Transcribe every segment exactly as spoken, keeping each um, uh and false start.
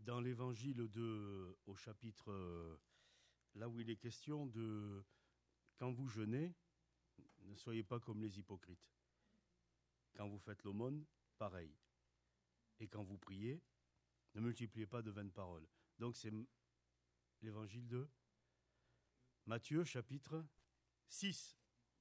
dans l'évangile de, au chapitre, euh, là où il est question de quand vous jeûnez, ne soyez pas comme les hypocrites. Quand vous faites l'aumône, pareil. Et quand vous priez, ne multipliez pas de vaines paroles. Donc c'est l'évangile de Matthieu, chapitre six.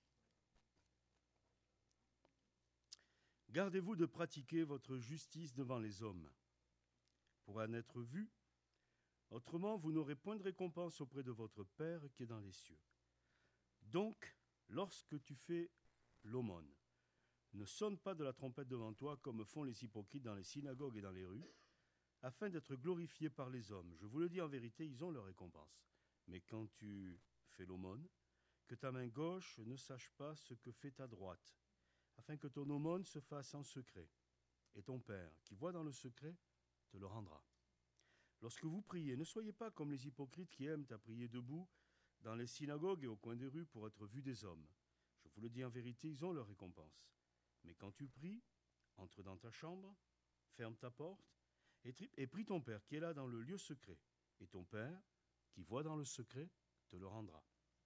Gardez-vous de pratiquer votre justice devant les hommes, pour en être vu. Autrement, vous n'aurez point de récompense auprès de votre Père qui est dans les cieux. Donc, lorsque tu fais l'aumône, ne sonne pas de la trompette devant toi comme font les hypocrites dans les synagogues et dans les rues, afin d'être glorifiés par les hommes. Je vous le dis en vérité, ils ont leur récompense. Mais quand tu fais l'aumône, que ta main gauche ne sache pas ce que fait ta droite, afin que ton aumône se fasse en secret. Et ton Père, qui voit dans le secret, te le rendra. Lorsque vous priez, ne soyez pas comme les hypocrites qui aiment à prier debout dans les synagogues et au coin des rues pour être vus des hommes. Je vous le dis en vérité, ils ont leur récompense. Mais quand tu pries, entre dans ta chambre, ferme ta porte, et, tri- et prie ton Père qui est là dans le lieu secret. Et ton Père, qui voit dans le secret, te le rendra.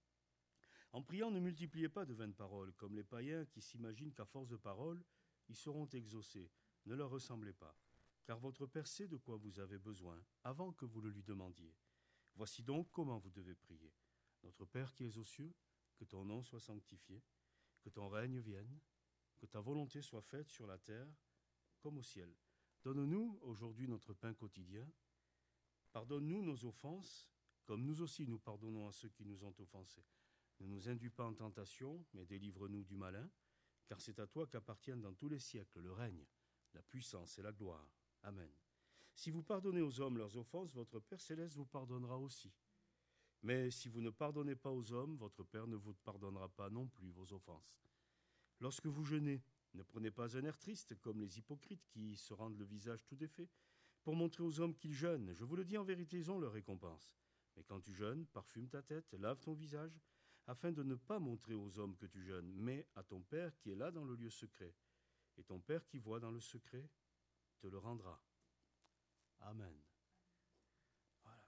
En priant, ne multipliez pas de vaines paroles, comme les païens qui s'imaginent qu'à force de paroles, ils seront exaucés. Ne leur ressemblez pas, car votre Père sait de quoi vous avez besoin, avant que vous le lui demandiez. Voici donc comment vous devez prier. Notre Père qui es aux cieux, que ton nom soit sanctifié, que ton règne vienne, que ta volonté soit faite sur la terre comme au ciel. Donne-nous aujourd'hui notre pain quotidien. Pardonne-nous nos offenses, comme nous aussi nous pardonnons à ceux qui nous ont offensés. Ne nous induis pas en tentation, mais délivre-nous du malin, car c'est à toi qu'appartiennent dans tous les siècles le règne, la puissance et la gloire. Amen. Si vous pardonnez aux hommes leurs offenses, votre Père céleste vous pardonnera aussi. Mais si vous ne pardonnez pas aux hommes, votre Père ne vous pardonnera pas non plus vos offenses. Lorsque vous jeûnez, ne prenez pas un air triste comme les hypocrites qui se rendent le visage tout défait pour montrer aux hommes qu'ils jeûnent. Je vous le dis en vérité, ils ont leur récompense. Mais quand tu jeûnes, parfume ta tête, lave ton visage, afin de ne pas montrer aux hommes que tu jeûnes, mais à ton Père qui est là dans le lieu secret. Et ton Père qui voit dans le secret te le rendra. Amen. Voilà.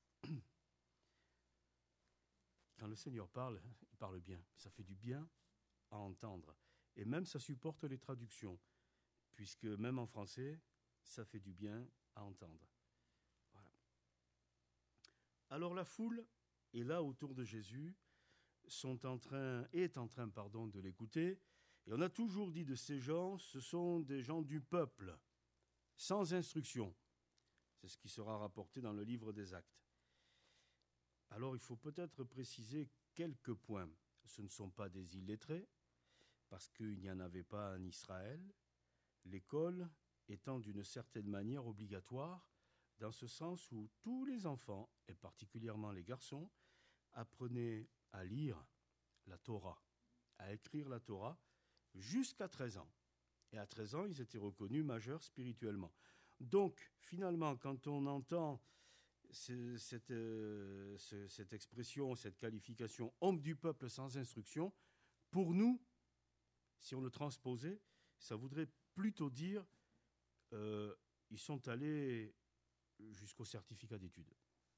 Quand le Seigneur parle, il parle bien. Ça fait du bien à entendre. Et même ça supporte les traductions, puisque même en français, ça fait du bien à entendre. Voilà. Alors la foule est là autour de Jésus, sont en train, est en train pardon, de l'écouter. Et on a toujours dit de ces gens, ce sont des gens du peuple, sans instruction. C'est ce qui sera rapporté dans le livre des Actes. Alors il faut peut-être préciser quelques points. Ce ne sont pas des illettrés, parce qu'il n'y en avait pas en Israël, l'école étant d'une certaine manière obligatoire, dans ce sens où tous les enfants, et particulièrement les garçons, apprenaient à lire la Torah, à écrire la Torah, jusqu'à treize ans. Et à treize ans, ils étaient reconnus majeurs spirituellement. Donc, finalement, quand on entend cette, euh, cette expression, cette qualification « homme du peuple sans instruction », pour nous, si on le transposait, ça voudrait plutôt dire euh, ils sont allés jusqu'au certificat d'études.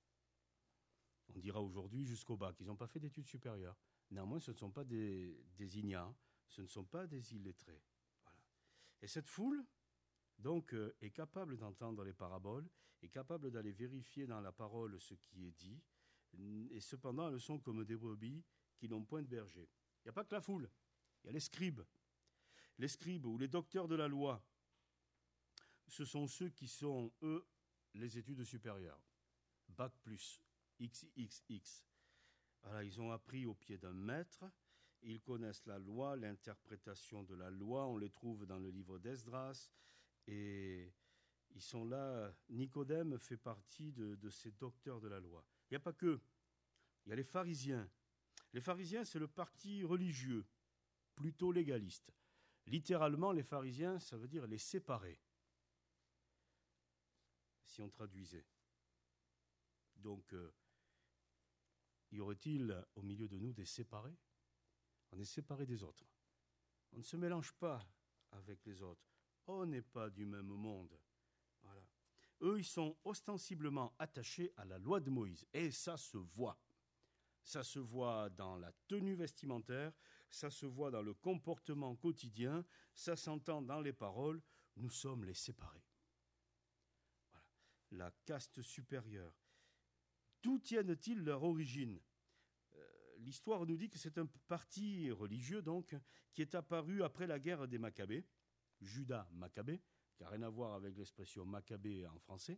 On dira aujourd'hui jusqu'au bac. Ils n'ont pas fait d'études supérieures. Néanmoins, ce ne sont pas des, des ignares, ce ne sont pas des illettrés. Voilà. Et cette foule, donc, euh, est capable d'entendre les paraboles, est capable d'aller vérifier dans la parole ce qui est dit, et cependant, elles sont comme des brebis qui n'ont point de berger. Il n'y a pas que la foule, il y a les scribes. Les scribes ou les docteurs de la loi, ce sont ceux qui sont, eux, les études supérieures. Bac plus, X X X. Voilà, ils ont appris au pied d'un maître, ils connaissent la loi, l'interprétation de la loi, on les trouve dans le livre d'Esdras, et ils sont là. Nicodème fait partie de, de ces docteurs de la loi. Il n'y a pas que, il y a les pharisiens. Les pharisiens, c'est le parti religieux, plutôt légaliste. Littéralement, les pharisiens, ça veut dire les séparer, si on traduisait. Donc, euh, y aurait-il au milieu de nous des séparés ? On est séparés des autres. On ne se mélange pas avec les autres. On n'est pas du même monde. Voilà. Eux, ils sont ostensiblement attachés à la loi de Moïse. Et ça se voit. Ça se voit dans la tenue vestimentaire, ça se voit dans le comportement quotidien, ça s'entend dans les paroles. Nous sommes les séparés. Voilà. La caste supérieure. D'où tiennent-ils leur origine ? euh, L'histoire nous dit que c'est un parti religieux, donc, qui est apparu après la guerre des Maccabées, Judas Maccabée, qui n'a rien à voir avec l'expression Maccabée en français.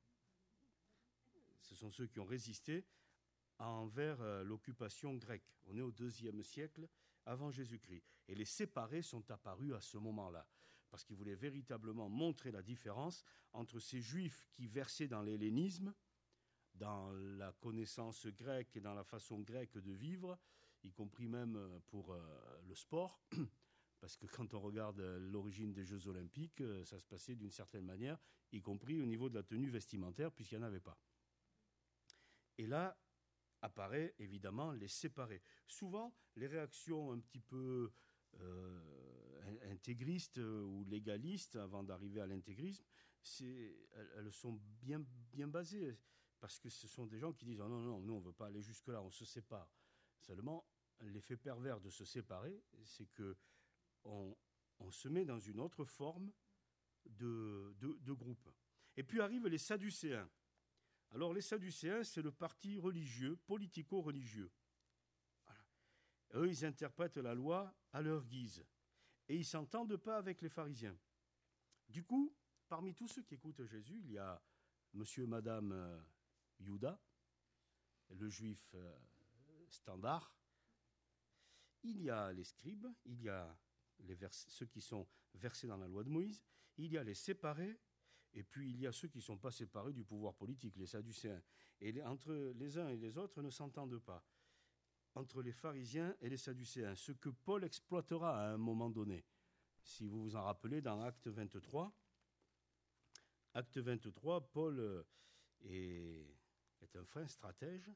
Ce sont ceux qui ont résisté envers euh, l'occupation grecque. On est au deuxième siècle avant Jésus-Christ. Et les séparés sont apparus à ce moment-là, parce qu'ils voulaient véritablement montrer la différence entre ces juifs qui versaient dans l'hellénisme, dans la connaissance grecque et dans la façon grecque de vivre, y compris même pour euh, le sport, parce que quand on regarde l'origine des Jeux Olympiques, ça se passait d'une certaine manière, y compris au niveau de la tenue vestimentaire, puisqu'il n'y en avait pas. Et là, apparaît évidemment les séparés. Souvent, les réactions un petit peu euh, intégristes ou légalistes, avant d'arriver à l'intégrisme, c'est, elles, elles sont bien, bien basées, parce que ce sont des gens qui disent oh non, non, nous on ne veut pas aller jusque-là, on se sépare. Seulement, l'effet pervers de se séparer, c'est que on, on se met dans une autre forme de, de, de groupe. Et puis arrivent les Sadducéens. Alors les Sadducéens, c'est le parti religieux, politico-religieux. Voilà. Eux, ils interprètent la loi à leur guise. Et ils ne s'entendent pas avec les pharisiens. Du coup, parmi tous ceux qui écoutent Jésus, il y a monsieur et madame euh, Judas, le juif euh, standard. Il y a les scribes, il y a les vers- ceux qui sont versés dans la loi de Moïse, il y a les séparés, et puis il y a ceux qui ne sont pas séparés du pouvoir politique, les Sadducéens. Et les, entre les uns et les autres ne s'entendent pas. Entre les pharisiens et les Sadducéens, ce que Paul exploitera à un moment donné. Si vous vous en rappelez, dans Acte vingt-trois, Acte vingt-trois, Paul est, est un fin stratège.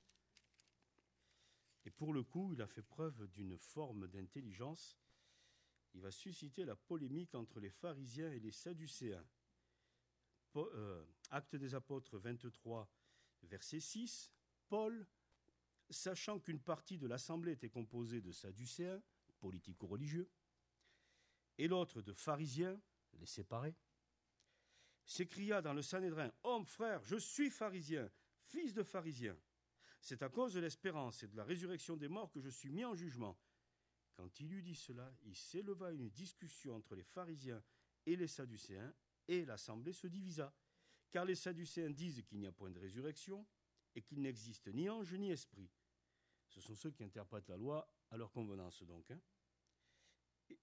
Et pour le coup, il a fait preuve d'une forme d'intelligence. Il va susciter la polémique entre les pharisiens et les Sadducéens. Paul, euh, Acte des Apôtres vingt-trois, verset six, Paul, sachant qu'une partie de l'assemblée était composée de Sadducéens, politico-religieux, et l'autre de pharisiens, les séparés, s'écria dans le Sanhédrin, « Homme, frère, je suis pharisien, fils de pharisien. C'est à cause de l'espérance et de la résurrection des morts que je suis mis en jugement. » Quand il eut dit cela, il s'éleva une discussion entre les pharisiens et les Sadducéens, et l'assemblée se divisa. Car les Sadducéens disent qu'il n'y a point de résurrection et qu'il n'existe ni ange ni esprit. Ce sont ceux qui interprètent la loi à leur convenance, donc. Hein. Et,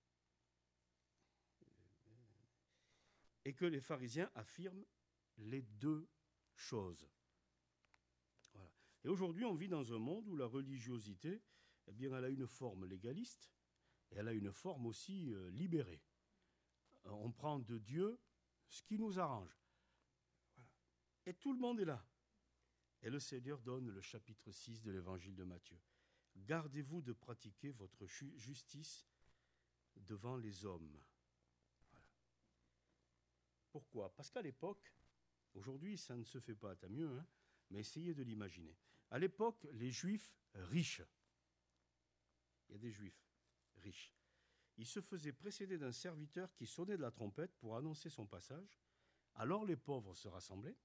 et que les pharisiens affirment les deux choses. Voilà. Et aujourd'hui, on vit dans un monde où la religiosité, eh bien, elle a une forme légaliste et elle a une forme aussi euh, libérée. On prend de Dieu ce qui nous arrange. Voilà. Et tout le monde est là. Et le Seigneur donne le chapitre six de l'évangile de Matthieu. Gardez-vous de pratiquer votre justice devant les hommes. Voilà. Pourquoi ? Parce qu'à l'époque, aujourd'hui ça ne se fait pas, tant mieux, hein, mais essayez de l'imaginer. À l'époque, les Juifs riches, il y a des Juifs riches, il se faisait précéder d'un serviteur qui sonnait de la trompette pour annoncer son passage. Alors les pauvres se rassemblaient,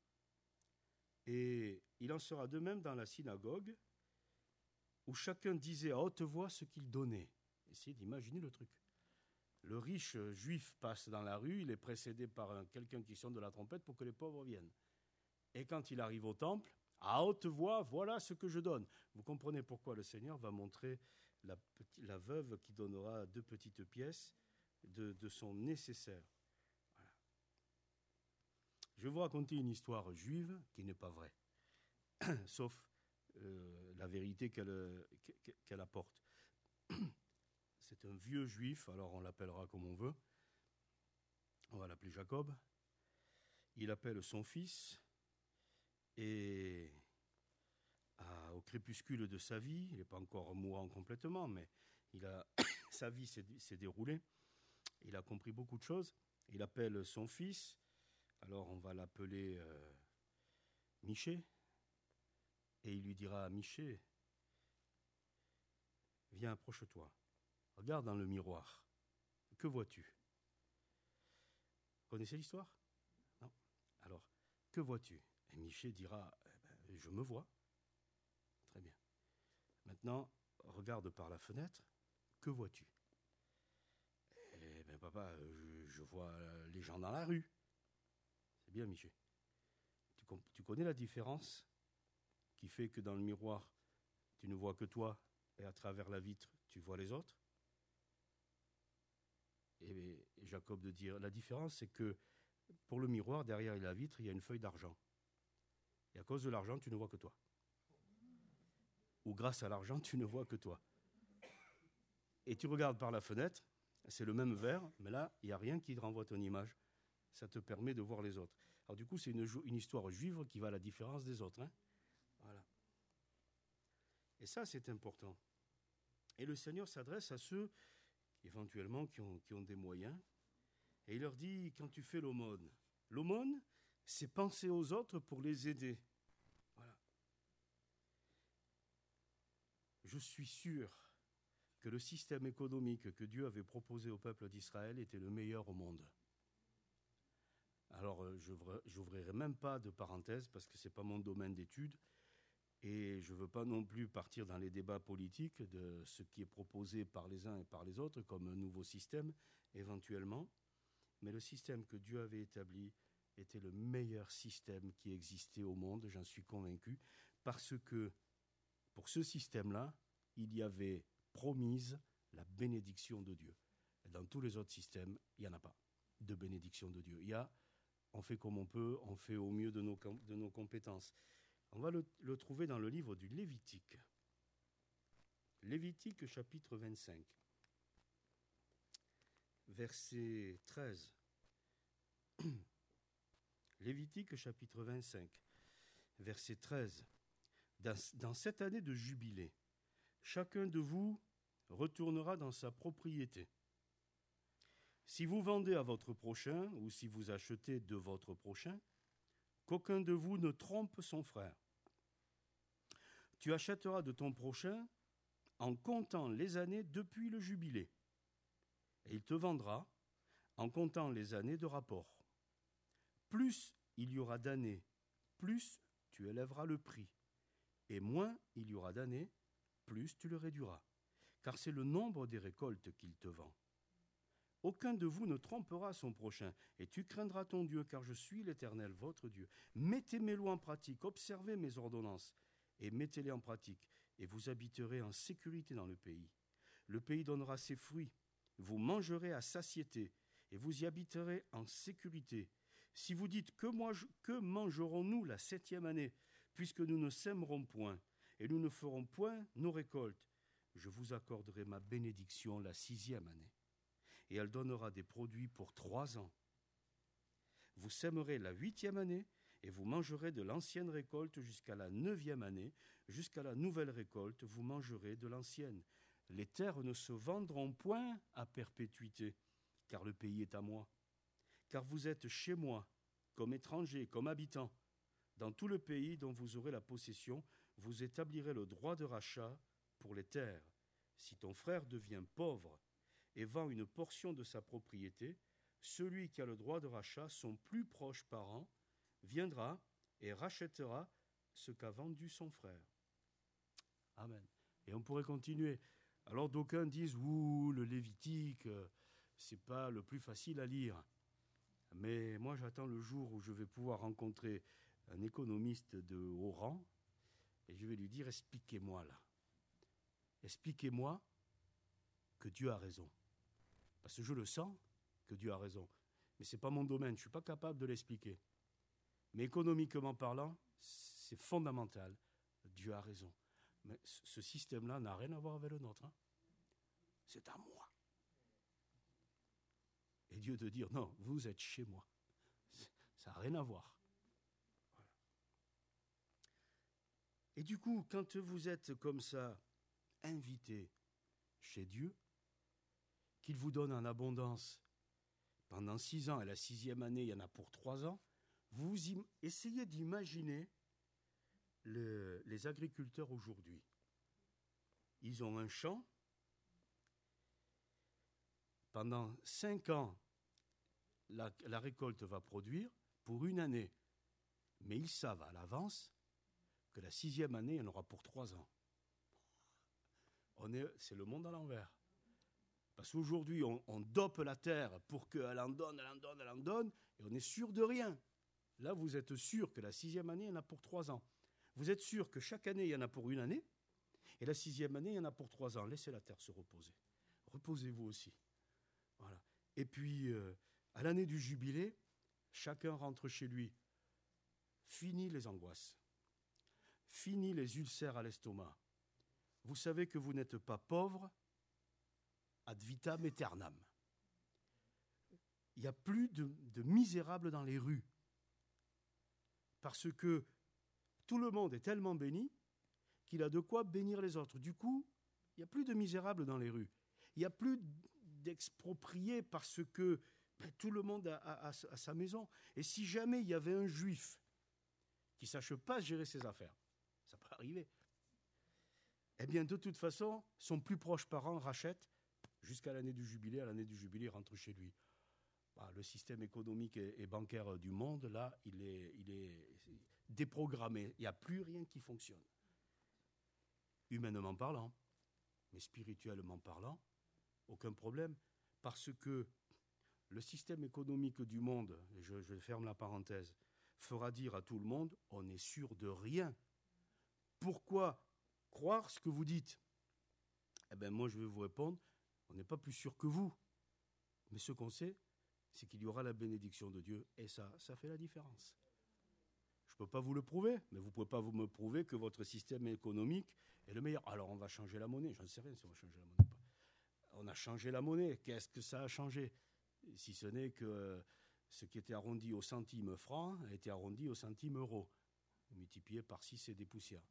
et il en sera de même dans la synagogue, où chacun disait à haute voix ce qu'il donnait. Essayez d'imaginer le truc. Le riche juif passe dans la rue, il est précédé par un, quelqu'un qui sonne de la trompette pour que les pauvres viennent. Et quand il arrive au temple, à haute voix, voilà ce que je donne. Vous comprenez pourquoi le Seigneur va montrer la, petit, la veuve qui donnera deux petites pièces de, de son nécessaire. Voilà. Je vais vous raconter une histoire juive qui n'est pas vraie, sauf euh, la vérité qu'elle, qu'elle apporte. C'est un vieux juif, alors on l'appellera comme on veut. On va l'appeler Jacob. Il appelle son fils et à, au crépuscule de sa vie, il n'est pas encore mourant complètement, mais il a, sa vie s'est, s'est déroulée. Il a compris beaucoup de choses. Il appelle son fils Alors on va l'appeler euh, Miché, et il lui dira, Miché, viens, approche-toi, regarde dans le miroir, que vois-tu? Vous connaissez l'histoire? Non? Alors, que vois-tu? Et Miché dira, eh ben, je me vois. Très bien. Maintenant, regarde par la fenêtre, que vois-tu? Eh bien, papa, je, je vois les gens dans la rue. C'est bien, Miché. Tu, tu connais la différence qui fait que dans le miroir, tu ne vois que toi, et à travers la vitre, tu vois les autres? Et Jacob de dire, la différence, c'est que pour le miroir, derrière la vitre, il y a une feuille d'argent. Et à cause de l'argent, tu ne vois que toi. Ou grâce à l'argent, tu ne vois que toi. Et tu regardes par la fenêtre, c'est le même verre, mais là, il n'y a rien qui te renvoie ton image. Ça te permet de voir les autres. Alors du coup, c'est une, une histoire juive qui va à la différence des autres. Hein, voilà. Et ça, c'est important. Et le Seigneur s'adresse à ceux, éventuellement, qui ont, qui ont des moyens. Et il leur dit, quand tu fais l'aumône, l'aumône, c'est penser aux autres pour les aider. Voilà. Je suis sûr que le système économique que Dieu avait proposé au peuple d'Israël était le meilleur au monde. Alors, je n'ouvrirai même pas de parenthèse parce que ce n'est pas mon domaine d'étude et je ne veux pas non plus partir dans les débats politiques de ce qui est proposé par les uns et par les autres comme un nouveau système, éventuellement. Mais le système que Dieu avait établi était le meilleur système qui existait au monde, j'en suis convaincu, parce que pour ce système-là, il y avait promise la bénédiction de Dieu. Et dans tous les autres systèmes, il n'y en a pas de bénédiction de Dieu. Il y a, on fait comme on peut, on fait au mieux de nos, de nos compétences. On va le, le trouver dans le livre du Lévitique. Lévitique chapitre vingt-cinq, verset treize. Lévitique chapitre vingt-cinq, verset treize. Dans, dans cette année de jubilé, chacun de vous retournera dans sa propriété. Si vous vendez à votre prochain ou si vous achetez de votre prochain, qu'aucun de vous ne trompe son frère. Tu achèteras de ton prochain en comptant les années depuis le jubilé, et il te vendra en comptant les années de rapport. Plus il y aura d'années, plus tu élèveras le prix, et moins il y aura d'années, plus tu le réduiras, car c'est le nombre des récoltes qu'il te vend. Aucun de vous ne trompera son prochain, et tu craindras ton Dieu, car je suis l'Éternel, votre Dieu. Mettez mes lois en pratique, observez mes ordonnances, et mettez-les en pratique, et vous habiterez en sécurité dans le pays. Le pays donnera ses fruits, vous mangerez à satiété, et vous y habiterez en sécurité. Si vous dites que, moi, que mangerons-nous la septième année, puisque nous ne sèmerons point, et nous ne ferons point nos récoltes, je vous accorderai ma bénédiction la sixième année. Et elle donnera des produits pour trois ans. Vous sèmerez la huitième année, et vous mangerez de l'ancienne récolte jusqu'à la neuvième année. Jusqu'à la nouvelle récolte, vous mangerez de l'ancienne. Les terres ne se vendront point à perpétuité, car le pays est à moi. Car vous êtes chez moi, comme étrangers, comme habitants. Dans tout le pays dont vous aurez la possession, vous établirez le droit de rachat pour les terres. Si ton frère devient pauvre et vend une portion de sa propriété, celui qui a le droit de rachat, son plus proche parent, viendra et rachètera ce qu'a vendu son frère. Amen. Et on pourrait continuer. Alors d'aucuns disent, ouh, le Lévitique, c'est pas le plus facile à lire. Mais moi, j'attends le jour où je vais pouvoir rencontrer un économiste de haut rang et je vais lui dire, expliquez-moi là. Expliquez-moi que Dieu a raison. Parce que je le sens que Dieu a raison. Mais ce n'est pas mon domaine, je ne suis pas capable de l'expliquer. Mais économiquement parlant, c'est fondamental. Dieu a raison. Mais ce système-là n'a rien à voir avec le nôtre. Hein. C'est à moi. Et Dieu de dire, non, vous êtes chez moi. Ça n'a rien à voir. Voilà. Et du coup, quand vous êtes comme ça, invité chez Dieu, qu'il vous donne en abondance pendant six ans, et la sixième année, il y en a pour trois ans, Vous im- essayez d'imaginer le- les agriculteurs aujourd'hui. Ils ont un champ. Pendant cinq ans, la, la récolte va produire pour une année. Mais ils savent à l'avance que la sixième année, il y en aura pour trois ans. On est, c'est le monde à l'envers. Parce qu'aujourd'hui, on, on dope la terre pour qu'elle en donne, elle en donne, elle en donne, et on est sûr de rien. Là, vous êtes sûr que la sixième année, il y en a pour trois ans. Vous êtes sûr que chaque année, il y en a pour une année, et la sixième année, il y en a pour trois ans. Laissez la terre se reposer. Reposez-vous aussi. Voilà. Et puis, euh, à l'année du jubilé, chacun rentre chez lui. Fini les angoisses. Fini les ulcères à l'estomac. Vous savez que vous n'êtes pas pauvre ad vitam aeternam. Il n'y a plus de, de misérables dans les rues. Parce que tout le monde est tellement béni qu'il a de quoi bénir les autres. Du coup, il n'y a plus de misérables dans les rues. Il n'y a plus d'expropriés parce que ben, tout le monde a, a, a, a sa maison. Et si jamais il y avait un juif qui ne sache pas gérer ses affaires, ça peut arriver, eh bien, de toute façon, son plus proche parent rachète jusqu'à l'année du jubilé. À l'année du jubilé, il rentre chez lui. Bah, le système économique et, et bancaire du monde, là, il est, il est déprogrammé. Il n'y a plus rien qui fonctionne. Humainement parlant, mais spirituellement parlant, aucun problème. Parce que le système économique du monde, et je, je ferme la parenthèse, fera dire à tout le monde, on n'est sûr de rien. Pourquoi croire ce que vous dites? Eh bien, moi, je vais vous répondre, on n'est pas plus sûr que vous. Mais ce qu'on sait, c'est qu'il y aura la bénédiction de Dieu, et ça, ça fait la différence. Je ne peux pas vous le prouver, mais vous ne pouvez pas vous me prouver que votre système économique est le meilleur. Alors, on va changer la monnaie. Je ne sais rien si on va changer la monnaie ou pas. On a changé la monnaie. Qu'est-ce que ça a changé? Si ce n'est que ce qui était arrondi au centime franc a été arrondi au centime euro, multiplié par six et des poussières.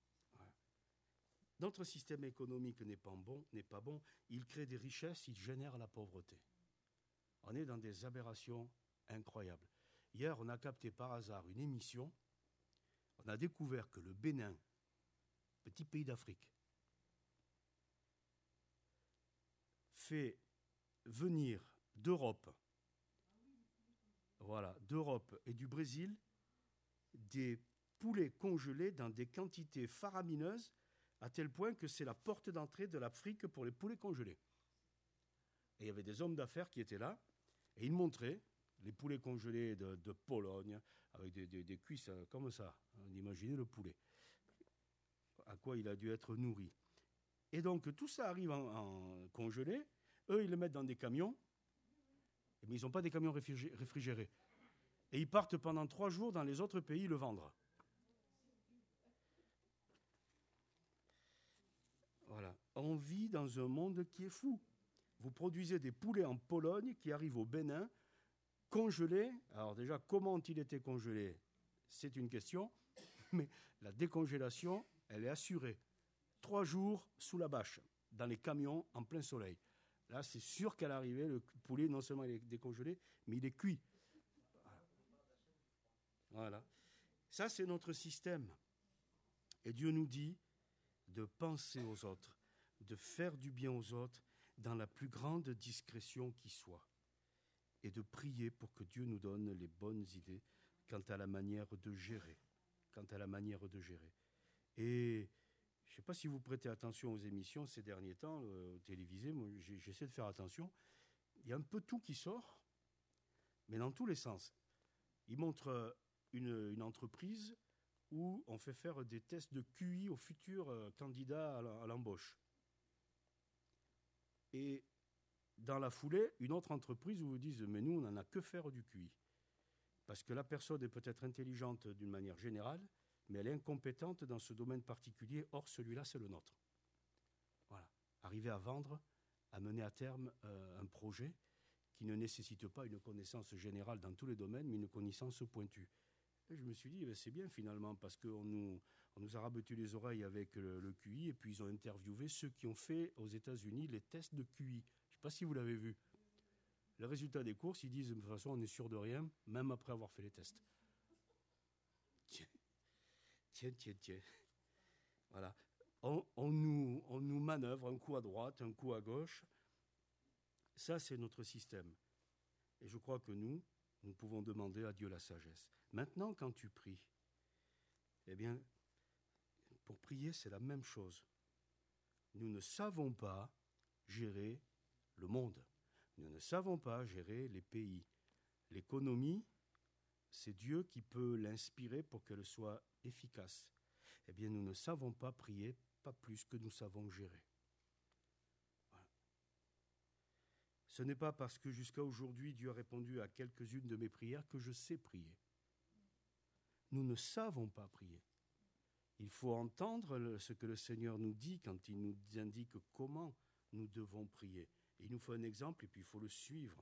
Notre système économique n'est pas bon, n'est pas bon. Il crée des richesses, il génère la pauvreté. On est dans des aberrations incroyables. Hier, on a capté par hasard une émission. On a découvert que le Bénin, petit pays d'Afrique, fait venir d'Europe, voilà, d'Europe et du Brésil, des poulets congelés dans des quantités faramineuses, à tel point que c'est la porte d'entrée de l'Afrique pour les poulets congelés. Et il y avait des hommes d'affaires qui étaient là, et ils montraient les poulets congelés de, de Pologne, avec des, des, des cuisses comme ça. On imaginait le poulet, à quoi il a dû être nourri. Et donc, tout ça arrive en, en congelé. Eux, ils le mettent dans des camions, mais ils n'ont pas des camions réfrigérés. Et ils partent pendant trois jours dans les autres pays le vendre. Voilà. On vit dans un monde qui est fou. Vous produisez des poulets en Pologne qui arrivent au Bénin, congelés. Alors déjà, comment ont-ils été congelés? C'est une question. Mais la décongélation, elle est assurée. Trois jours sous la bâche, dans les camions, en plein soleil. Là, c'est sûr qu'à l'arrivée, le poulet, non seulement il est décongelé, mais il est cuit. Voilà. Ça, c'est notre système. Et Dieu nous dit de penser aux autres, de faire du bien aux autres dans la plus grande discrétion qui soit, et de prier pour que Dieu nous donne les bonnes idées quant à la manière de gérer, quant à la manière de gérer. Et je ne sais pas si vous prêtez attention aux émissions ces derniers temps, euh, télévisées, moi j'essaie de faire attention. Il y a un peu tout qui sort, mais dans tous les sens. Ils montrent une, une entreprise où on fait faire des tests de Q I aux futurs euh, candidats à l'embauche. Et dans la foulée, une autre entreprise où vous disent « mais nous, on n'en a que faire du Q I ». Parce que la personne est peut-être intelligente d'une manière générale, mais elle est incompétente dans ce domaine particulier. Or, celui-là, c'est le nôtre. Voilà. Arriver à vendre, à mener à terme euh, un projet qui ne nécessite pas une connaissance générale dans tous les domaines, mais une connaissance pointue. Et je me suis dit, eh bien, c'est bien finalement, parce qu'on nous, on nous a rabattu les oreilles avec le, le Q I, et puis ils ont interviewé ceux qui ont fait aux États-Unis les tests de Q I. Je ne sais pas si vous l'avez vu. Le résultat des courses, ils disent, de toute façon, on est sûr de rien, même après avoir fait les tests. tiens, tiens, tiens. Voilà. On, on, nous, on nous manœuvre un coup à droite, un coup à gauche. Ça, c'est notre système. Et je crois que nous, nous pouvons demander à Dieu la sagesse. Maintenant, quand tu pries, eh bien, pour prier, c'est la même chose. Nous ne savons pas gérer le monde. Nous ne savons pas gérer les pays. L'économie, c'est Dieu qui peut l'inspirer pour qu'elle soit efficace. Eh bien, nous ne savons pas prier, pas plus que nous savons gérer. Voilà. Ce n'est pas parce que jusqu'à aujourd'hui, Dieu a répondu à quelques-unes de mes prières que je sais prier. Nous ne savons pas prier. Il faut entendre ce que le Seigneur nous dit quand il nous indique comment nous devons prier. Et il nous faut un exemple et puis il faut le suivre.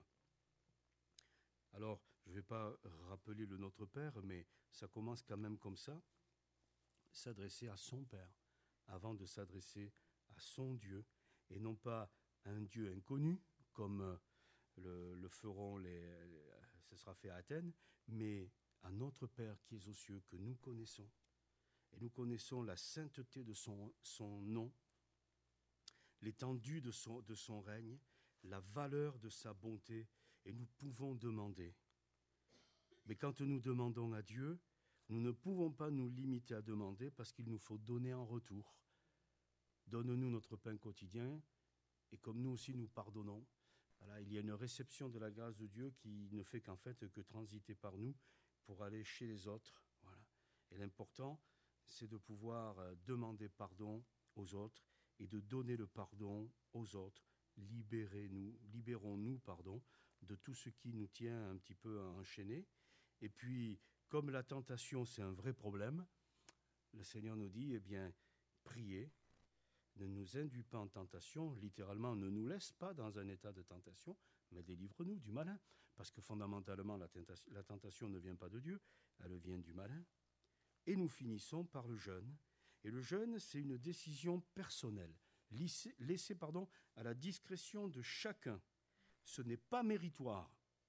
Alors, je ne vais pas rappeler le Notre Père, mais ça commence quand même comme ça. S'adresser à son Père avant de s'adresser à son Dieu, et non pas à un Dieu inconnu, comme le, le feront les, les... ce sera fait à Athènes, mais à notre Père qui est aux cieux, que nous connaissons. Et nous connaissons la sainteté de son, son nom, l'étendue de son, de son règne, la valeur de sa bonté, et nous pouvons demander. Mais quand nous demandons à Dieu, nous ne pouvons pas nous limiter à demander parce qu'il nous faut donner en retour. Donne-nous notre pain quotidien, et comme nous aussi nous pardonnons. Voilà, il y a une réception de la grâce de Dieu qui ne fait qu'en fait que transiter par nous pour aller chez les autres. Voilà. Et l'important, c'est de pouvoir demander pardon aux autres et de donner le pardon aux autres. Libérez-nous, libérons-nous, pardon, de tout ce qui nous tient un petit peu enchaînés. Et puis, comme la tentation, c'est un vrai problème, le Seigneur nous dit, eh bien, priez, ne nous induis pas en tentation, littéralement, ne nous laisse pas dans un état de tentation, mais délivre-nous du malin. Parce que fondamentalement, la tentation, la tentation ne vient pas de Dieu, elle vient du malin. Et nous finissons par le jeûne. Et le jeûne, c'est une décision personnelle, laissée, laissée pardon, à la discrétion de chacun. Ce n'est pas méritoire.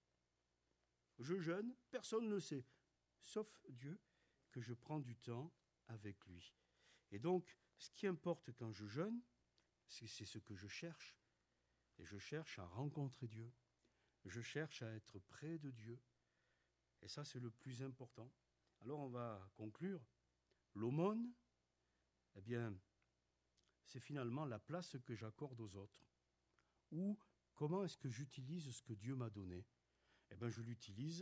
Je jeûne, personne ne le sait, sauf Dieu, que je prends du temps avec lui. Et donc, ce qui importe quand je jeûne, c'est, c'est ce que je cherche. Et je cherche à rencontrer Dieu. Je cherche à être près de Dieu. Et ça, c'est le plus important. Alors, on va conclure. L'aumône, eh bien, c'est finalement la place que j'accorde aux autres. Ou comment est-ce que j'utilise ce que Dieu m'a donné ? Eh bien, je l'utilise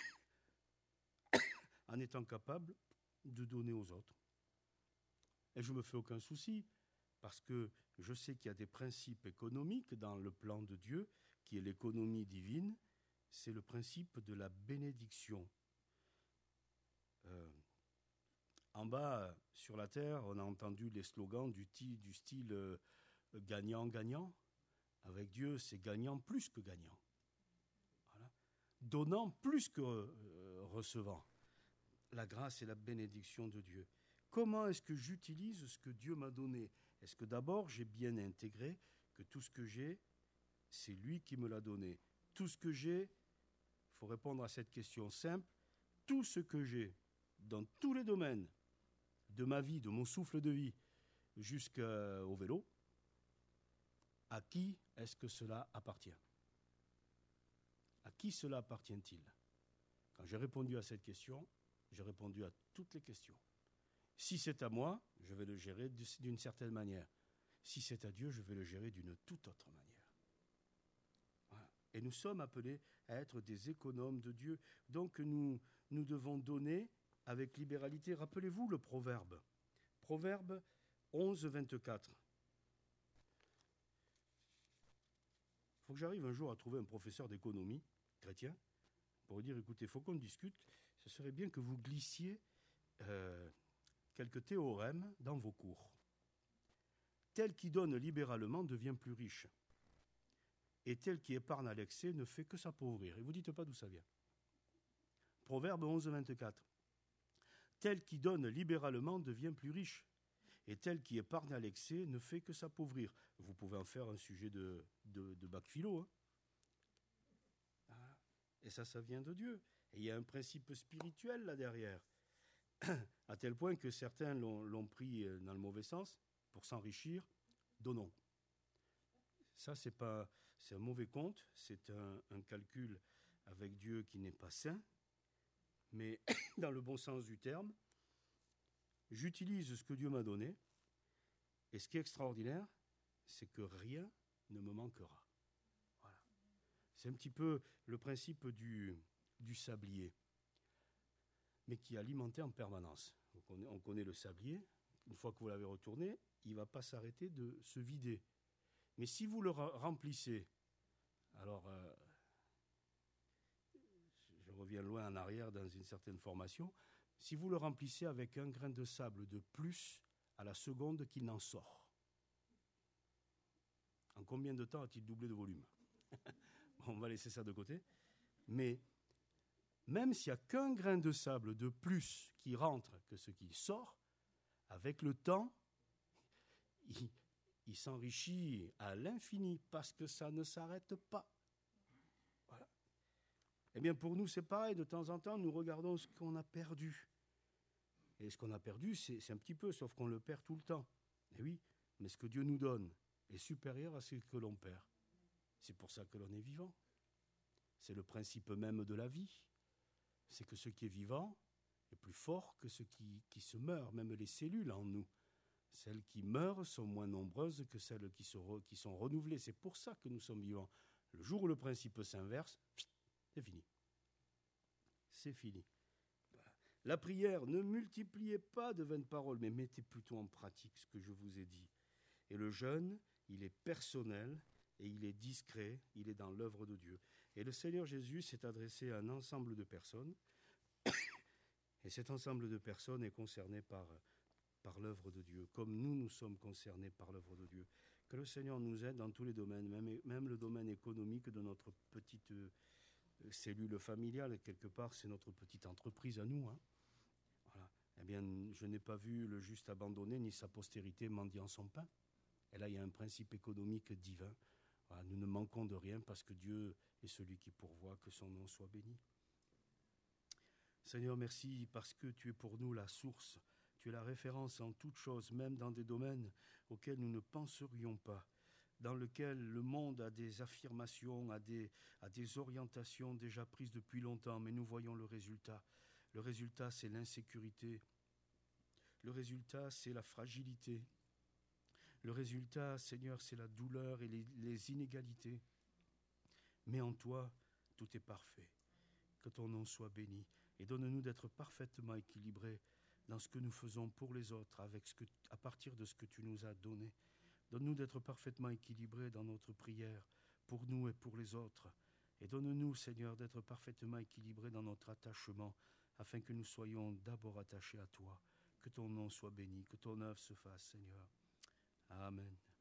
en étant capable de donner aux autres. Et je ne me fais aucun souci, parce que je sais qu'il y a des principes économiques dans le plan de Dieu, qui est l'économie divine, c'est le principe de la bénédiction. Euh, en bas, sur la terre, on a entendu les slogans du, t- du style euh, gagnant-gagnant. Avec Dieu, c'est gagnant plus que gagnant. Voilà. Donnant plus que euh, recevant. La grâce et la bénédiction de Dieu. Comment est-ce que j'utilise ce que Dieu m'a donné ? Est-ce que d'abord j'ai bien intégré que tout ce que j'ai, c'est lui qui me l'a donné ? Tout ce que j'ai, il faut répondre à cette question simple, tout ce que j'ai, dans tous les domaines de ma vie, de mon souffle de vie, jusqu'au vélo, à qui est-ce que cela appartient ? À qui cela appartient-il ? Quand j'ai répondu à cette question, j'ai répondu à toutes les questions. Si c'est à moi, je vais le gérer d'une certaine manière. Si c'est à Dieu, je vais le gérer d'une toute autre manière. Voilà. Et nous sommes appelés à être des économes de Dieu. Donc nous, nous devons donner avec libéralité. Rappelez-vous le proverbe. Proverbe onze, vingt-quatre. Il faut que j'arrive un jour à trouver un professeur d'économie chrétien pour dire, écoutez, il faut qu'on discute. Ce serait bien que vous glissiez euh, quelques théorèmes dans vos cours. Tel qui donne libéralement devient plus riche. Et tel qui épargne à l'excès ne fait que s'appauvrir. Et vous ne dites pas d'où ça vient. Proverbe onze, vingt-quatre. Tel qui donne libéralement devient plus riche. Et tel qui épargne à l'excès ne fait que s'appauvrir. Vous pouvez en faire un sujet de, de, de bac philo. Hein. Ah, et ça, ça vient de Dieu. Et il y a un principe spirituel là derrière. à tel point que certains l'ont, l'ont pris dans le mauvais sens, pour s'enrichir, donnons. Ça, c'est pas, c'est un mauvais compte, c'est un, un calcul avec Dieu qui n'est pas sain, mais dans le bon sens du terme, j'utilise ce que Dieu m'a donné, et ce qui est extraordinaire, c'est que rien ne me manquera. Voilà. C'est un petit peu le principe du, du sablier, mais qui est alimenté en permanence. On connaît, on connaît le sablier, une fois que vous l'avez retourné, il ne va pas s'arrêter de se vider. Mais si vous le remplissez, alors euh, je reviens loin en arrière dans une certaine formation, si vous le remplissez avec un grain de sable de plus à la seconde qu'il n'en sort, en combien de temps a-t-il doublé de volume? Bon, on va laisser ça de côté. Mais même s'il n'y a qu'un grain de sable de plus qui rentre que ce qui sort, avec le temps, il, il s'enrichit à l'infini parce que ça ne s'arrête pas. Voilà. Eh bien, pour nous, c'est pareil. De temps en temps, nous regardons ce qu'on a perdu. Et ce qu'on a perdu, c'est, c'est un petit peu, sauf qu'on le perd tout le temps. Et oui, mais ce que Dieu nous donne est supérieur à ce que l'on perd. C'est pour ça que l'on est vivant. C'est le principe même de la vie. C'est que ce qui est vivant est plus fort que ce qui, qui se meurt. Même les cellules en nous, celles qui meurent sont moins nombreuses que celles qui, se re, qui sont renouvelées. C'est pour ça que nous sommes vivants. Le jour où le principe s'inverse, c'est fini. C'est fini. La prière, ne multipliez pas de vaines paroles, mais mettez plutôt en pratique ce que je vous ai dit. Et le jeûne, il est personnel et il est discret, il est dans l'œuvre de Dieu. Et le Seigneur Jésus s'est adressé à un ensemble de personnes, et cet ensemble de personnes est concerné par, par l'œuvre de Dieu, comme nous, nous sommes concernés par l'œuvre de Dieu. Que le Seigneur nous aide dans tous les domaines, même, même le domaine économique de notre petite cellule familiale, quelque part, c'est notre petite entreprise à nous, hein. Voilà. Eh bien, je n'ai pas vu le juste abandonné, ni sa postérité mendiant son pain. Et là, il y a un principe économique divin. Voilà, nous ne manquons de rien parce que Dieu est celui qui pourvoit, que son nom soit béni. Seigneur, merci parce que tu es pour nous la source. Tu es la référence en toutes choses, même dans des domaines auxquels nous ne penserions pas, dans lesquels le monde a des affirmations, a des, a des orientations déjà prises depuis longtemps, mais nous voyons le résultat. Le résultat, c'est l'insécurité. Le résultat, c'est la fragilité. Le résultat, Seigneur, c'est la douleur et les, les inégalités. Mais en toi, tout est parfait. Que ton nom soit béni. Et donne-nous d'être parfaitement équilibrés dans ce que nous faisons pour les autres, avec ce que, à partir de ce que tu nous as donné. Donne-nous d'être parfaitement équilibrés dans notre prière, pour nous et pour les autres. Et donne-nous, Seigneur, d'être parfaitement équilibrés dans notre attachement, afin que nous soyons d'abord attachés à toi. Que ton nom soit béni, que ton œuvre se fasse, Seigneur. Amen.